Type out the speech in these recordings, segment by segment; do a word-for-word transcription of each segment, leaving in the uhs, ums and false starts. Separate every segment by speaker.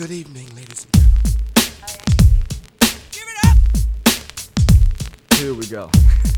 Speaker 1: Good evening, ladies and gentlemen. Give it up!
Speaker 2: Here we go.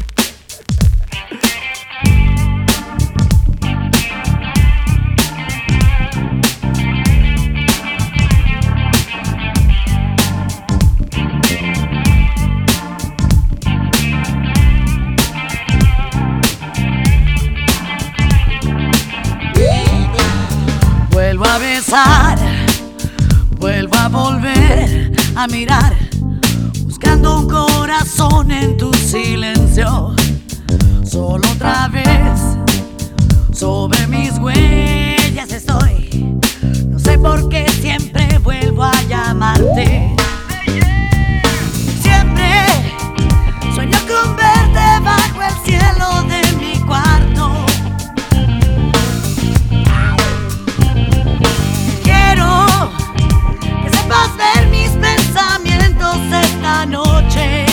Speaker 3: Vuelvo a besar, vuelvo a volver a mirar, buscando un corazón en tu silencio. Solo otra vez, sobre mis huellas estoy. No sé por qué siempre vuelvo a llamarte. Siempre sueño con verte bajo el cielo de mi cuarto. Vas a ver mis pensamientos esta noche.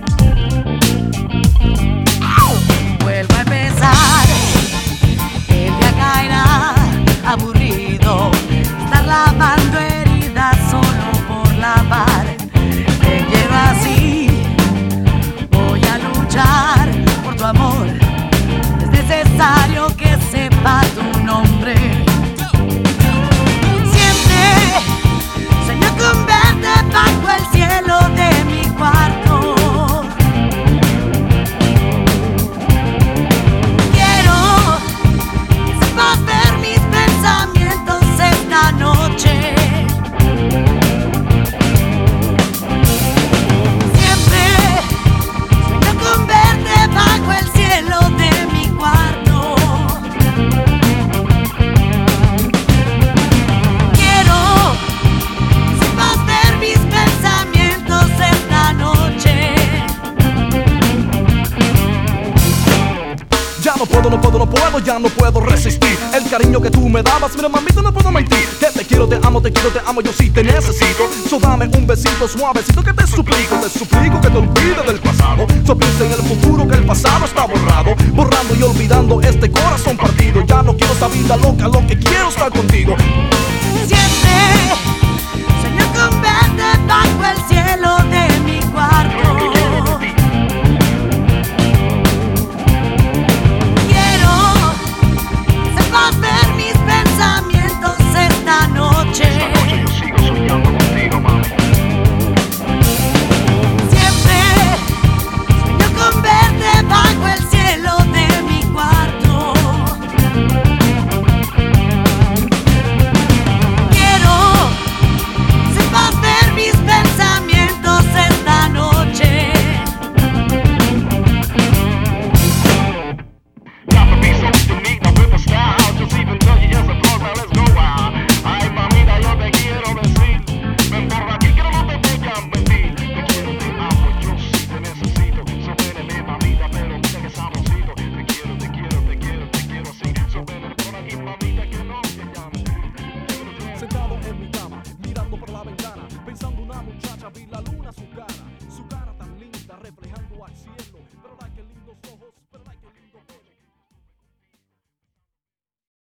Speaker 3: Vuelvo a empezar, el día caerá aburrido. Estar lavando heridas solo por lavar. Te quiero así, voy a luchar por tu amor. Es necesario que sepa tu nombre. Con verte bajo el cielo de mi cuarto. Quiero que sepas ver mis pensamientos esta noche. Siempre sueño con verte bajo el cielo de mi cuarto.
Speaker 2: No puedo, no puedo, no puedo, ya no puedo resistir el cariño que tú me dabas, mira mamita, no puedo mentir. Que te quiero, te amo, te quiero, te amo, yo sí te necesito. So dame un besito suavecito que te suplico, te suplico que te olvides del pasado. So piensa en el futuro que el pasado está borrado, borrando y olvidando este corazón partido. Ya no quiero esta vida loca, lo que quiero es estar contigo.
Speaker 3: Siempre sueño con verte bajo el cielo de mi cuarto. Vas a ver mis pensamientos esta noche.
Speaker 4: Esta noche yo sigo soñando contigo, mami.
Speaker 3: Siempre sueño con verte bajo el cielo de mi cuarto. Quiero que sepas ver mis pensamientos esta noche.
Speaker 2: Sentado en mi cama, mirando por la ventana, pensando una muchacha, vi la luna, su cara.